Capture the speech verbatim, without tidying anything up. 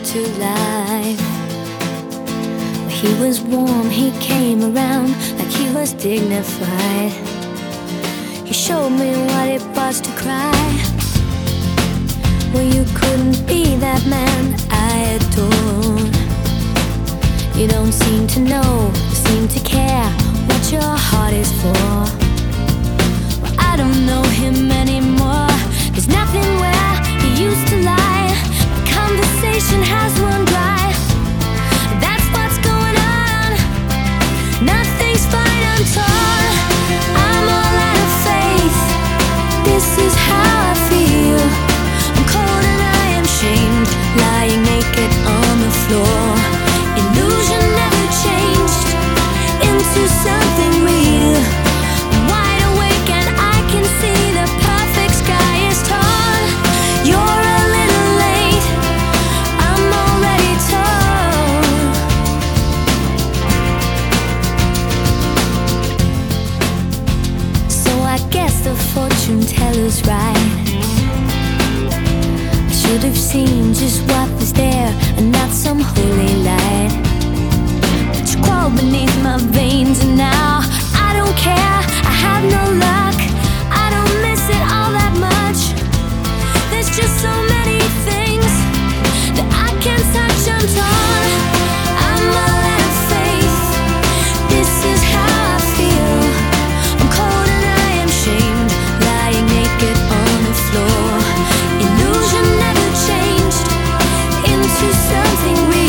to life. He was warm, he came around like he was dignified. He showed me what it was to cry. Well, you couldn't be that man I adored. You don't seem to know, seem to care what your heart is for. Well, I don't know him anymore. There's nothing where he used to lie. My conversation has run dry. That's what's going on. Nothing's fine, I'm torn. I'm all out of faith. This is how I feel. I'm cold and I am shamed, lying naked on the floor. Illusion never changed into something real. I'm wide awake and I can see the perfect sky is torn. You're a little late, I'm already torn. So I guess the fortune teller's right. I should have seen just what was there and not some holy light. But you crawled beneath my veins and now I don't care, I have no luck. I don't miss it all that much. There's just so many things that I can't touch, I'm torn. I'm all out of faith. This is how I feel. I'm cold and I am shamed, lying naked on the floor. Illusion never changed into something real.